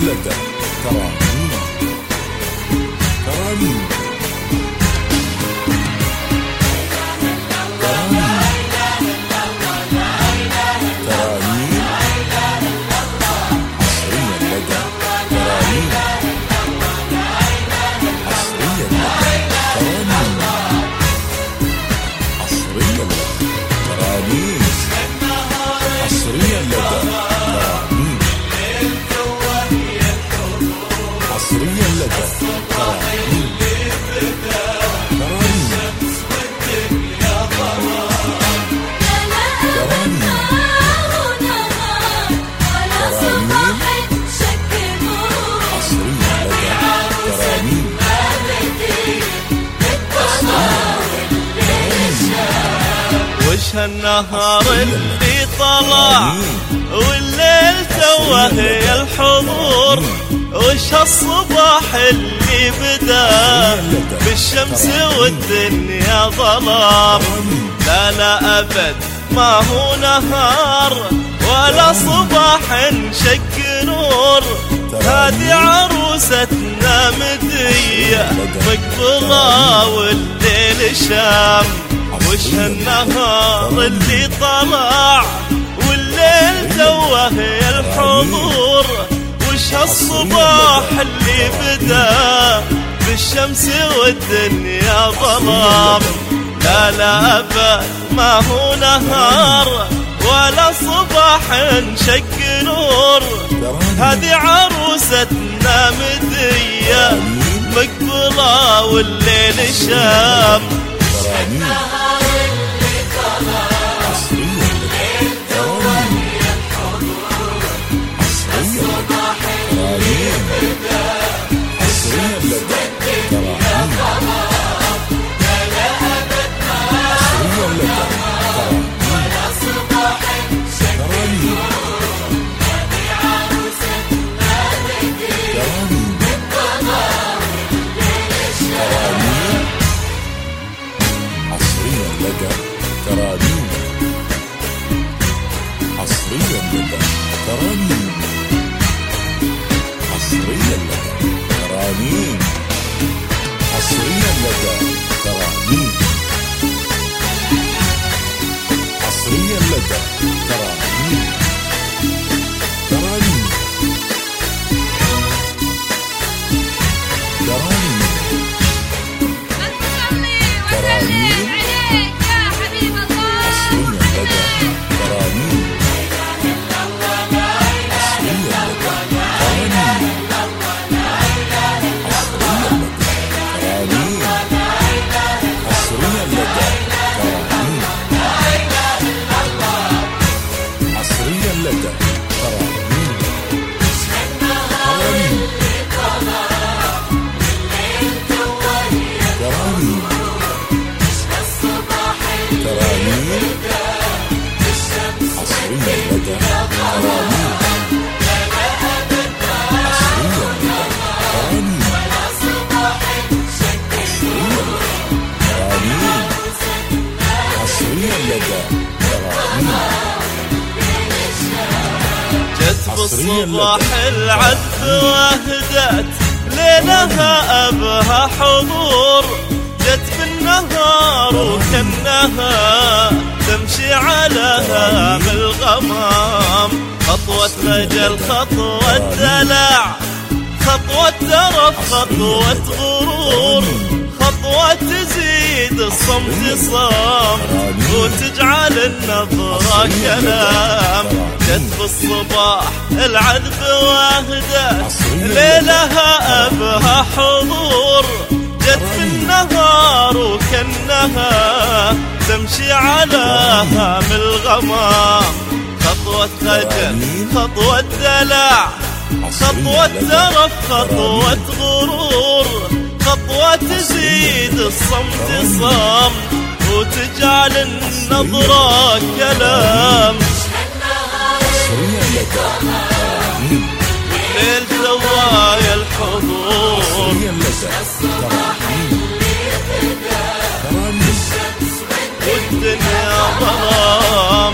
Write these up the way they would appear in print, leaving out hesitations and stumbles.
لدى ترانيم ترانيم وش هالنهار اللي طلع والليل توه يا الحضور، وش هالصباح اللي بدا بالشمس والدنيا ظلام. لا لا أبد ما هو نهار ولا صباح شق نور، هذه عروستنا مدية مقبلة والليل شام. وش هالنهار اللي طلع والليل توه يا الحضور، وش هالصباح اللي بدا بالشمس والدنيا ظلام. لا لا أبد ما هو نهار ولا صباح شق نور، هذه عروستنا مدية مقبلة والليل شام. النهار اللي طلع والليل توه يا الحضور، الصباح اللي بدا بالشمس والدنيا ظلام. لا لا أبد ما هو نهار ولا صباح شق نور، هذه عروستنا مدية مقبلة والليل شام. ترانيم حصريا لدى ترانيم حصريا لدى ترانيم حصريا لدى ترانيم حصريا لدى ترانيم ترانيم ترانيم ترانيم جت بالصباح العذب واهدت ليلها أبها حضور، جت بالنهار وكنها تمشي على هام الغمام. خطوة خجل خطوة دلع، خطوة ترف خطوة غرور، خطوة تزيد الصمت صام وتجعل النظرة كلام. جت بالصباح العذب واهدت ليلها أبها حضور، جت بالنهار وكنها تمشي على هام الغمام. خطوة خجل خطوة دلع، خطوة ترف خطوة غرور، خطوة تزيد الصمت صام وتجعل النظرة كلام. الليل زوايا الحضور، والدنيا ظلام.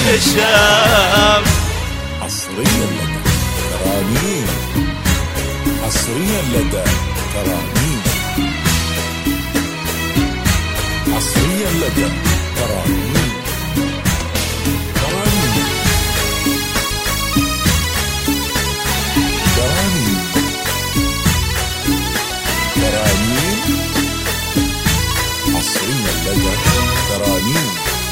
والليل شام. حصريا لدى ترانيم، حصريا لدى ترانيم، حصريا لدى ترانيم، ترانيم، ترانيم، ترانيم، حصريا لدى ترانيم،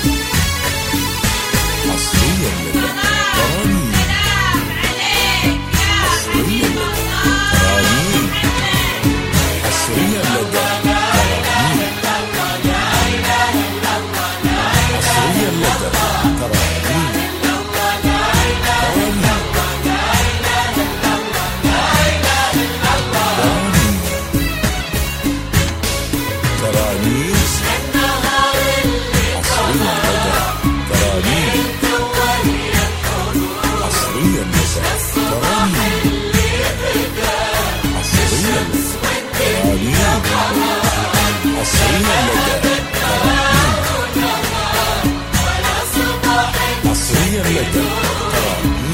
حصريا لدى ترانيم، حصريا لدى ترانيم، حصريا لدى ترانيم، حصريا لدى ترانيم، ترانيم، حصريا لدى ترانيم، حصريا لدى ترانيم، حصريا لدى ترانيم، حصريا لدى ترانيم، حصريا لدى ترانيم،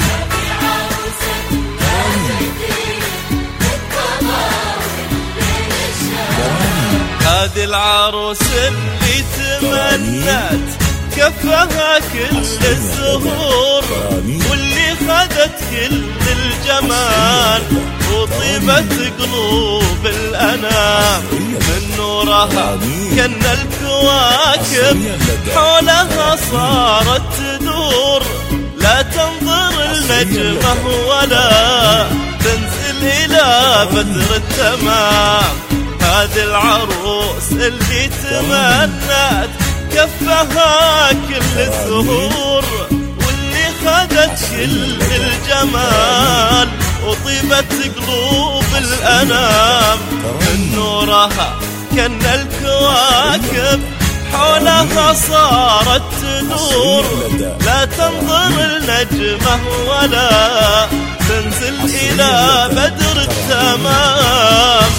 هذه العروس اللي تمنت كفها كل الزهور، واللي خذت كل الجمال وطيبت قلوب الأنام. من نورها كن الكواكب حولها صارت تدور، لا تنظر النجمة ولا تنزل إلى بدر التمام. هذه العروس اللي تمنت كفها كل الزهور، واللي خذت كل الجمال وطيبت قلوب الأنام. من نورها كن الكواكب حولها صارت تدور، لا تنظر النجمة ولا تنزل إلى بدر التمام.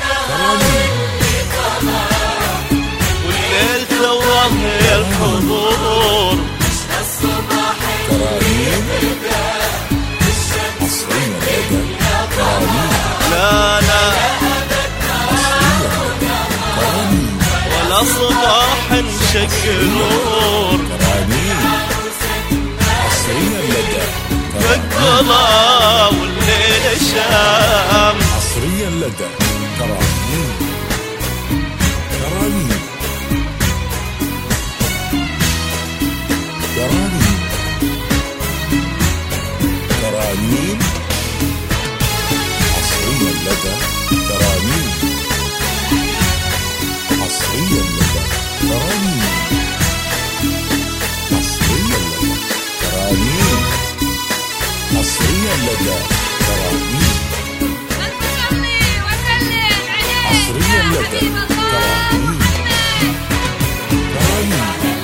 والليل توه الحضور، ترانيم، حصريا لدى ترانيم، لا لا ترانيم، ولا صباح انشق نور، ترانيم، حصريا لدى بقلا والليل شام. حصريا لدى ترانيم، ترانيم، ترانيم، ترانيم، حصريا لدى ترانيم، حصريا لدى ترانيم، حصريا لدى ترانيم، حصريا لدى ترانيم، حصريا لدى ترانيم، ترانيم،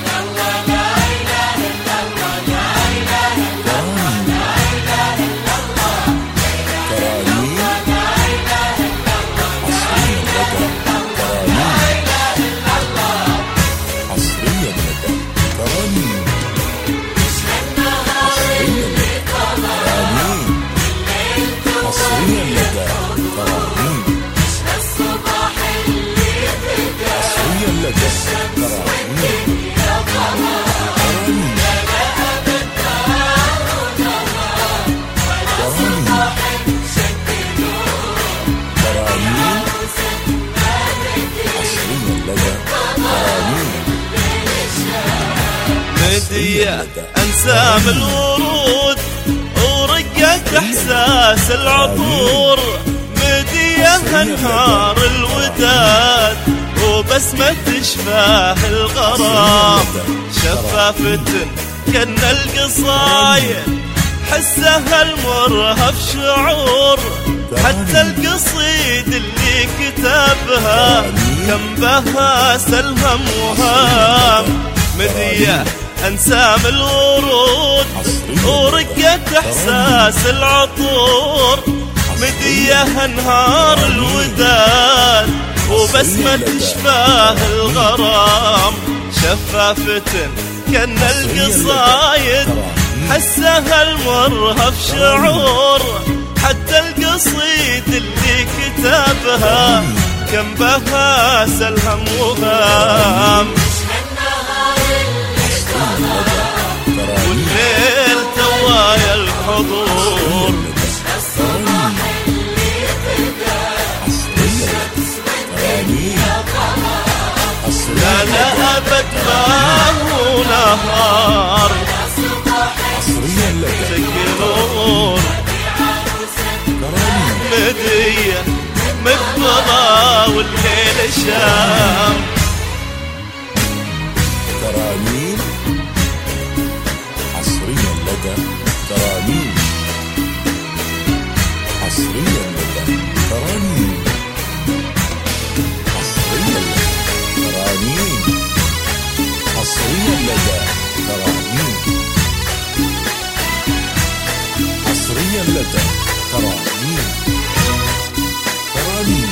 مدية أنسام الورود ورقة إحساس العطور، مدية أنهار الوداد وبسمة تشفاه الغرام، شفافة كن القصايد حسها المرهف شعور، حتى القصيد اللي كتبها كم بها سلهم وهام. مدية أنسام الورود ورقة إحساس العطور، مدية أنهار الوداد وبسمة تشفاه الغرام، شفافة كان القصايد حسها المرها في شعور، حتى القصيد اللي كتبها كان بها سلهم وهام، والليل توايا الحضور لا لا أبد ما هو نهار سكرون مدية مقبضة والليل شام. ترانيم حصريا لدى ترانيم، حصريا لدى ترانيم، حصريا لدى ترانيم، حصريا لدى ترانيم، حصريا لدى ترانيم، ترانيم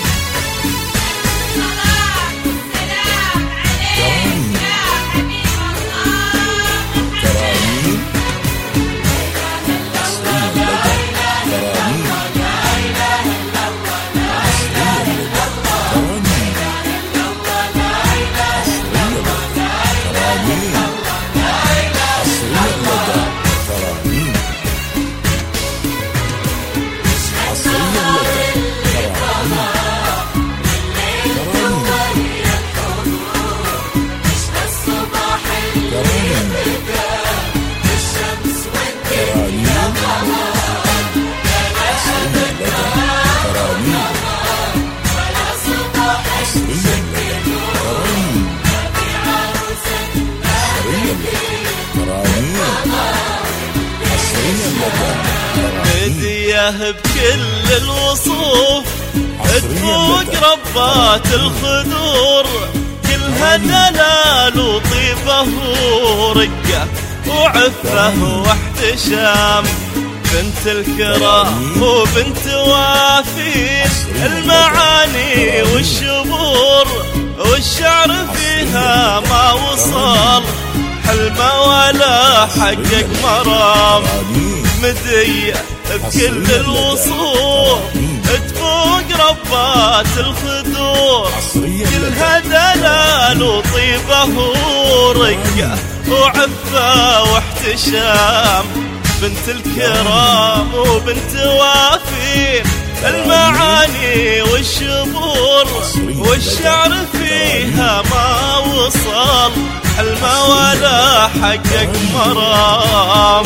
هديه بكل الوصوف تفوق ربات الخدور، كلها دلال وطيبه ورقه وعفه واحتشام، بنت الكرام وبنت وافين المعاني والشبور، والشعر فيها ما وصل حلمه ولا حقق مرام، مدية بكل الوصول تفوق ربات الخدور، كلها دلال وطيبه ورقه وعفه واحتشام، بنت الكرام وبنت وافين المعاني والشبور، والشعر فيها ما وصل حلمه ولا حقق مرام،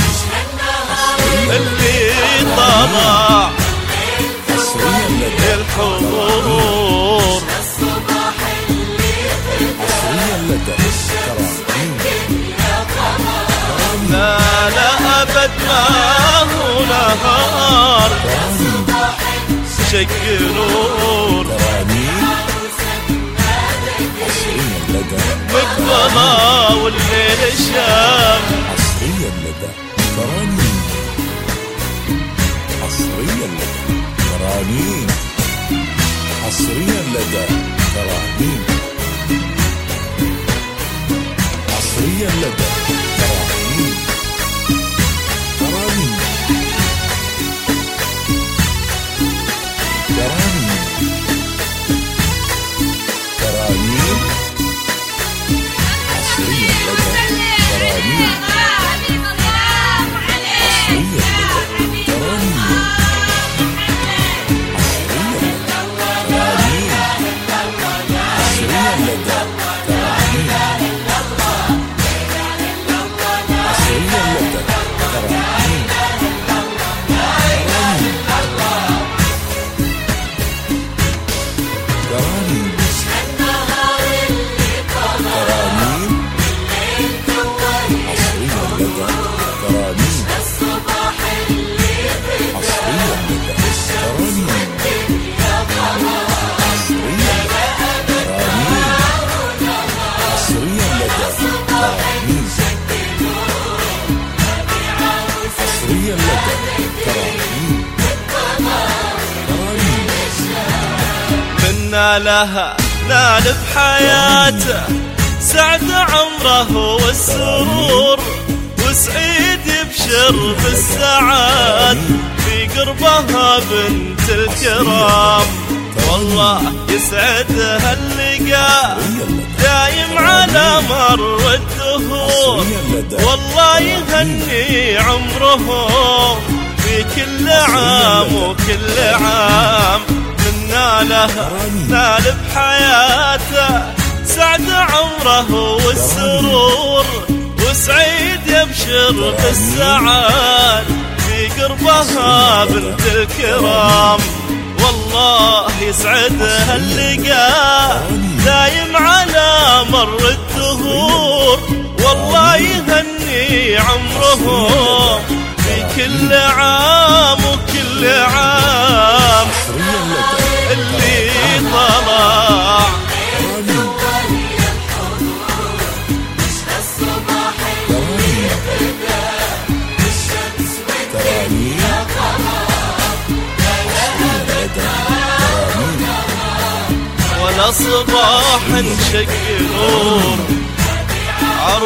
اللي طبع الحضور لا لا أبد ما هو نهار شق نور مقبضة والليل شام. حصريا لدى ترانيم، حصريا لدى ترانيم، حصريا لدى ترانيم، حصريا لدى ترانيم، ترانيم، ترانيم، ترانيم، حصريا لدى ترانيم، حصريا لدى ترانيم، منا لها نال بحياته سعد عمره والسرور، وسعيد يبشر بالسعاد في قربها بنت الكرام. والله يسعدها اللقاء دايم على مر الدهور، والله يهني عمرهم في كل عام وكل عام. منا له نال بحياته سعد عمره والسرور، وسعيد يبشر بالسعاد في قربها بنت الكرام. والله يسعدها اللقاء دايم على مر الدهور، والله يهني عمرهم في كل عام وكل عام. اللي طلع ولا صباح انشق نور،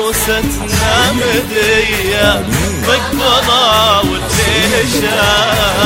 عروستنا مدية مقبضة والليل شاب.